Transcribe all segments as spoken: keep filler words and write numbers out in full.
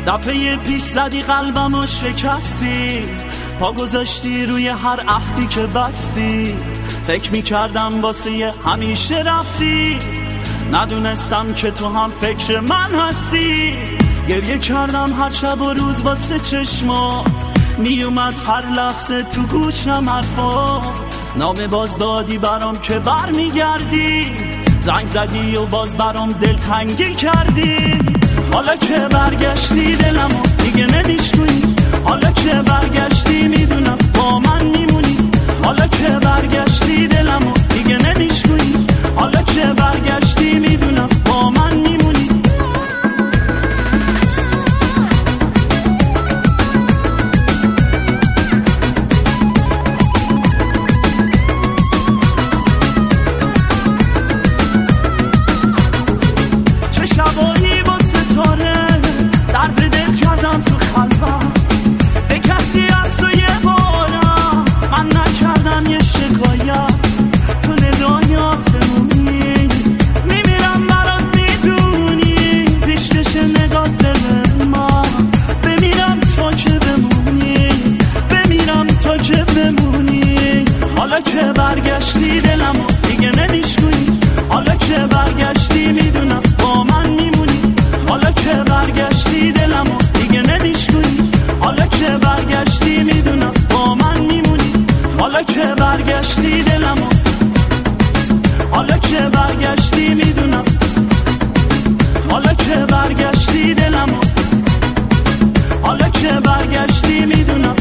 دفعه پیش زدی قلبمو شکستی، پا گذاشتی روی هر عهدی که بستی. فکر میکردم واسه همیشه رفتی، ندونستم که تو هم فکر من هستی. گریه کردم هر شب و روز واسه چشمات، میومد هر لحظه تو گوشم حرفات. نامه باز دادی برام که بر میگردی، زنگ زدی و باز برام دل تنگی کردی. حالا که برگشتی دلمو دیگه نمیشکنی، حالا که برگشتی میدونم با من میمونی. حالا که برگشتی دلمو دیگه نمیشکنی، حالا که برگشتی میدونم با من میمونی. چه شبایی با ستاره درد دل کردم تو خلوت، به کسی از تو یه بارم من نکردم یه شکایت. تو ندای آسمونی میمیرم برات میدونی، پیشکش نگاه دل من. بمیرم تا که بمونی، بمیرم تا که بمونی. حالا که برگشتی دلمو دیگه نمیشکنی، حالا که برگشتی میدونم با من میمونی. حالا که برگشتی دلمو دیگه نمیشکنی، حالا که برگشتی میدونم با من میمونی. حالا که برگشتی دلمو، حالا که برگشتی میدونم، حالا که برگشتی دلمو، حالا که برگشتی میدونم.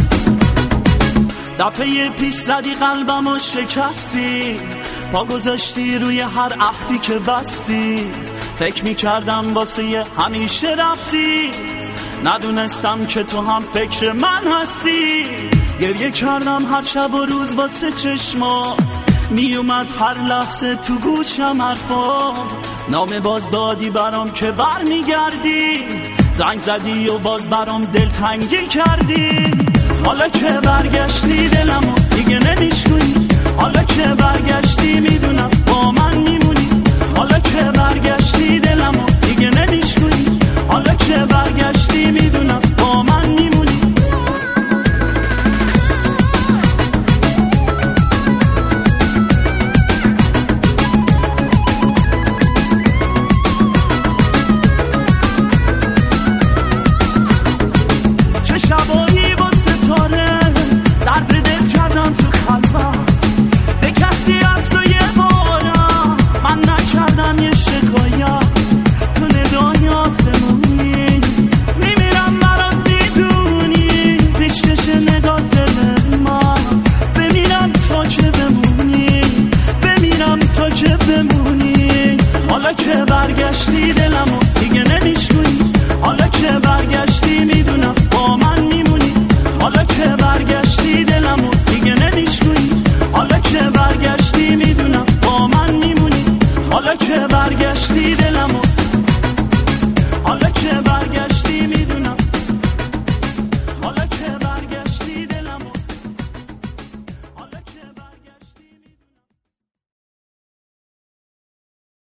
دفعه پیش زدی قلبمو شکستی، پا گذاشتی روی هر عهدی که بستی. فکر میکردم واسه همیشه رفتی، ندونستم که تو هم فکر من هستی. گریه کردم هر شب و روز واسه چشمات، میومد هر لحظه تو گوشم حرفات. نامه باز دادی برام که بر میگردی، زنگ زدی و باز برام دل تنگی کردی. حالا که برگشتی دلمو دیگه نمیشکنی، حالا که برگشتی میدونم با من میمونی. حالا که برگشتی دلمو دیگه نمیشکنی، حالا که برگشتی میدونم با من میمونی. چه شبایی با ستاره درد دل کردم تو خلوت، به کسی از تو یه بارم من نکردم یه شکایت. تو ندای آسمونی میمیرم برات میدونی، پیشکش نگاه دل من. بمیرم تا که بمونی، بمیرم تا که بمونی. حالا که برگشتی دلمو دیگه نمیشکنی، حالا که برگشتی میدونم با من میمونی. حالا که برگشتی دلمو دیگه نمیشکنی، حالا که برگشتی میدونم با من میمونی. حالا که برگشتی دلمو